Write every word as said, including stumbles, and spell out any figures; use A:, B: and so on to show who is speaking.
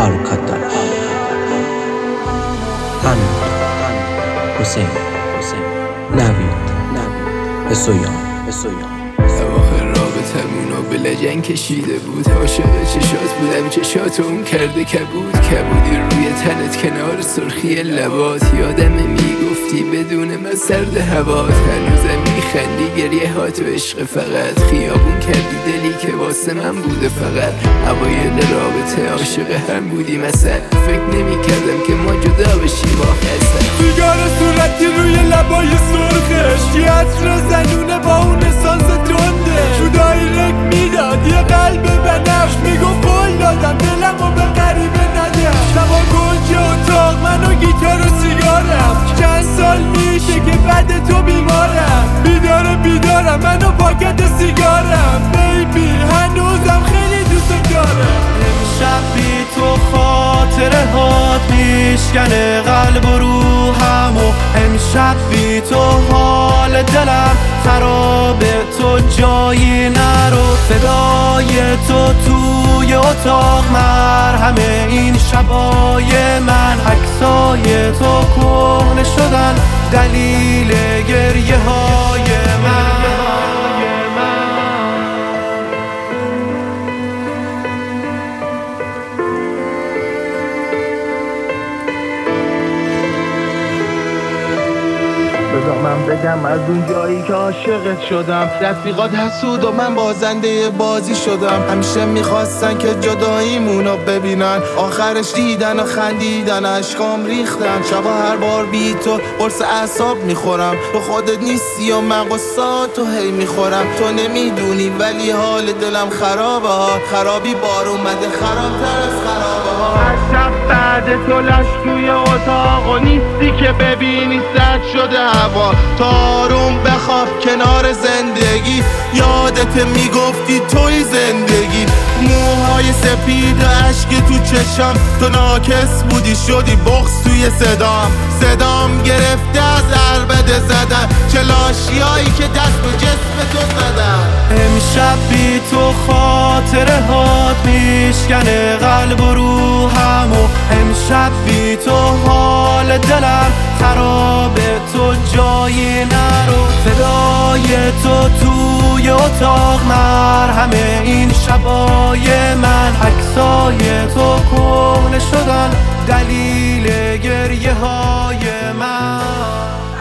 A: arkadaş Hamid Hüseyin نوید به سویان
B: اواخر رابطمونو به لجنگ کشیده بود، عاشق چشات بودم چشاتو اون کرده کبود کبودی روی تنت کنار سرخی لبات، یادم میگفتی بدون من سرد هوات، هنوزم میخندی گریه هات و عشق فقط خیابون کردی دلی که واسه من بوده فقط اوایل رابطه عاشق هم بودی مثلا فکر نمیکردم که ما جدا بشیم آخر
C: سیگار صورتی روی لبای سرخش یه عطر زنونه با اون اسانس تنده تو دایرک میداد یه قلب بنفش میگفت قول دادم دلمو به غریبه ندم شبا گنج اتاق من و گیتار و سیگارم چند سال میشه که بعد تو بیمارم بیدار بیدارم من و پاکت سیگارم بیبی هنوزم خیلی دوست دارم
D: امشب بی تو خاطره هات میشکنه قلب و روحم و امشب بی تو حال دلم خرابه تو جایی نرو صدای تو توی اتاق مرهم این شبای من عکسای تو کهنه شدن دلیل گریه های من
E: بذار من بگم از اون جایی که عاشقت شدم رفیقات حسود و من بازنده بازی شدم همیشه میخواستن که جداییمونو ببینن آخرش دیدن و خندیدن عشقام ریختن شبا هر بار بی تو قرص اعصاب میخورم تو خودت نیستی و من قصاتو هی میخورم تو نمیدونی ولی حال دلم خرابه ها خرابی بار اومده خرابتر از خرابه ها هر شب بعد تو لش توی اتاق و نیستی که ببینی سرد شده هوا تاروم بخواب کنار زندگی یادت میگفتی توی زندگی موهای سپید و عشق تو چشم تو ناکس بودی شدی بغض توی صدام صدام گرفته از عربده زدن چه لاشیایی که دست به جسم تو زدن
D: امشب بی تو خاطره هات میشکنه قلب و روحم و امشب بی تو حال دلم خرابه تو جایی نرو صدای تو توی اتاق مرهم این شبای من عکسای تو کهنه شدن دلیل گریه های من